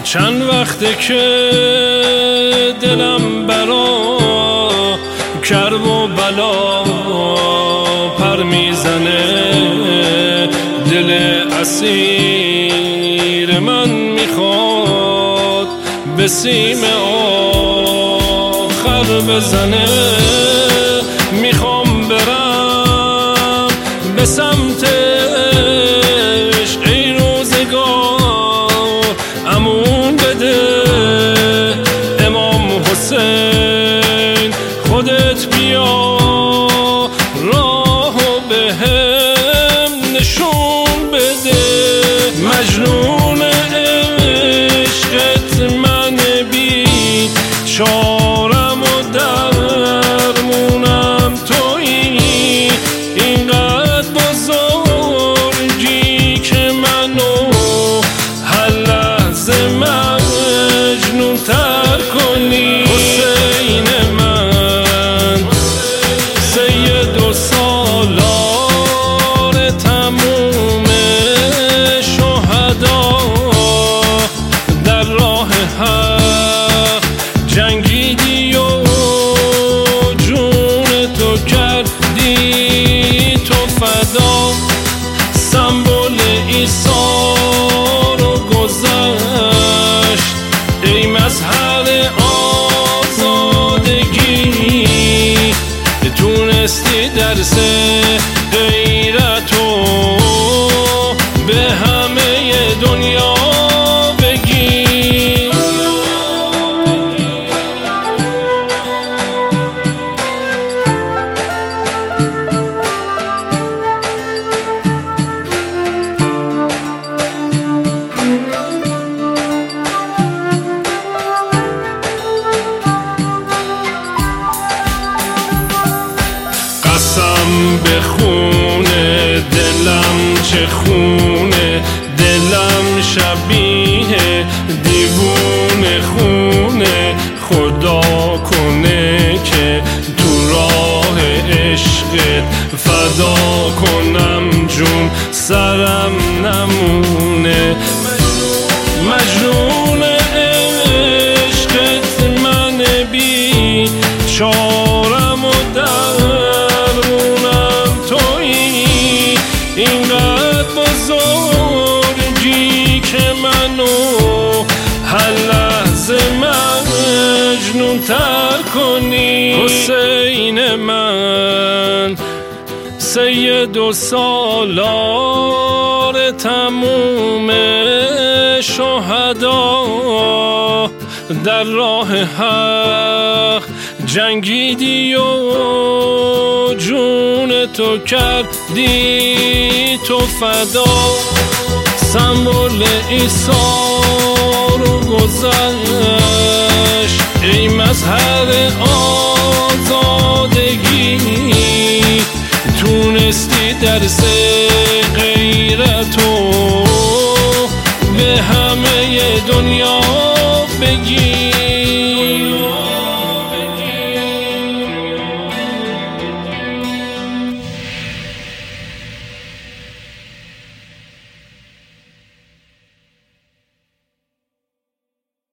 چند وقته که دلم برا کرب و بلا پر میزنه، دل اسیر من میخواد به سیم آخر بزنه. میخوام برم به سمتش ای روزگار، امون بده امام حسین، خودت بیا راهو بهم نشون بده. مجنون عشقت من بی چارم و درمونم تویی، اینقدر بزرگی که منو هر لحظه مجنون تر کنی. حسین من سید و سالار تموم شهدا، در راه حق جنگیدی و جون تو کردی تو فدا. سمبل عیسی رو گذشت ای مظهر آزادگی، تونستی درس غیرتو به همه دنیا بگی. قسم به خونه دلم چه خونه، دلم شبیه دیوونه خونه. خدا کنه که تو راه عشقت فدا کنم جون سرم نمونه. مجنون عشقت من بی چارم و درمونم تویی، اینقدر بزرگی که منو هر لحظه مجنون تر کنی. حسین من سید و سالار تموم شهدا، در راه حق جنگیدی و جون تو کردی تو فدا. سمبل عیسی رو گذشت ای مظهر آزادگی، تونستی درس